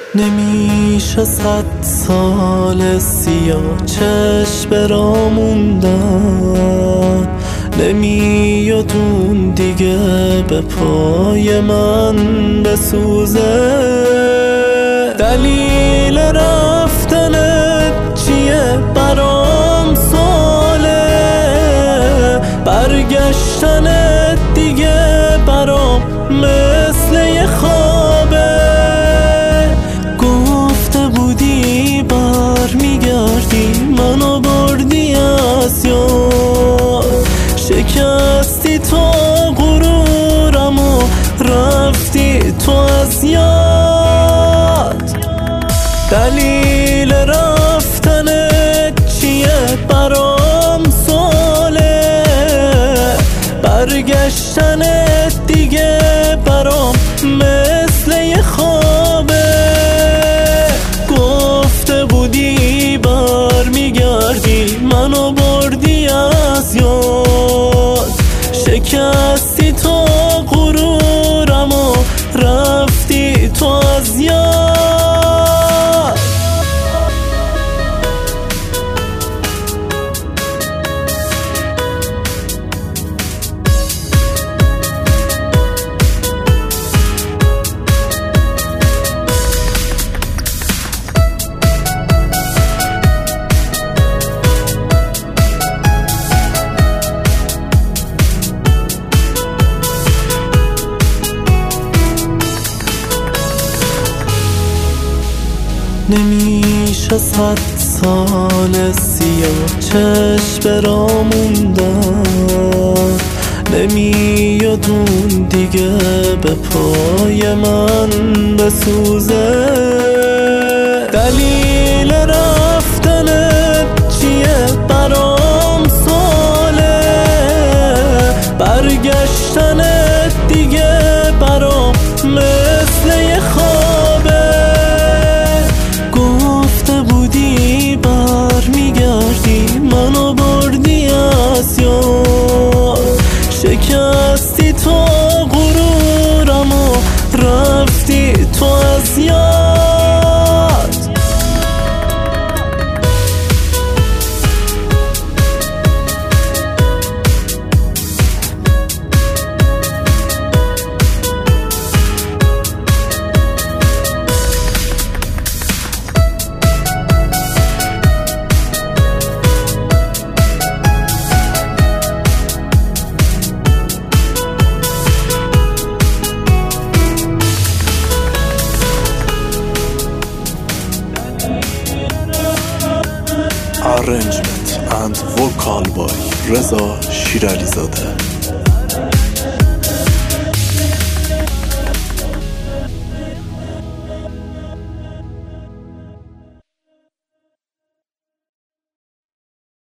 نمیشه 100 سال سیاه چشم برا موندن، نمیاد اون دیگه به پای من بسوزه. دلیل رفتنت چیه برام سواله، برگشتنت دیگه برام مثل یه خوابه. گفته بودی برمیگردی منو بردی از یاد، شکستی تو غرورم و رفتی تو از یاد. دلیل رفتنت چیه برام سواله، برگشتنت دیگه برام مثل یه خوابه. گفته بودی برمیگردی منو بردی از یاد، شکستی تو غرورم و رفتی تو از یاد. نمیشه 100 سال سیاه چشم برا موندن، نمیاد اون دیگه به پای من بسوزه. دلیل رفتنت چیه برام سواله، برگشتنت دیگه برام مثل یه خوابه. منو بردی از یاد، شکستی تو غرورم و رفتی تو از یاد. Arrangement and vocal by Reza Shiralizadeh.